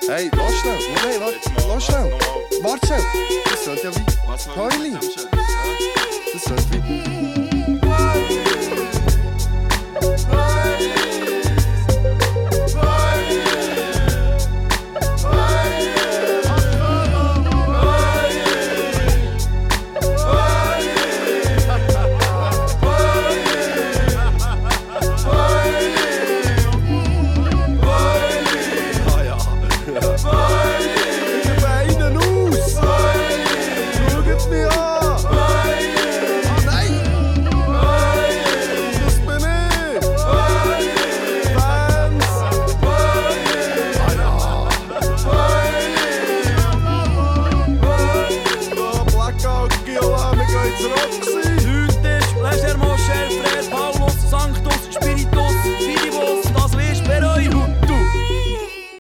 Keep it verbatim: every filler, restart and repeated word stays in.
Hey, lass schnell. Nein, warte, lass schnell. Warte schnell. Das sollte ja wie... Was Heuli. Das sollte wie...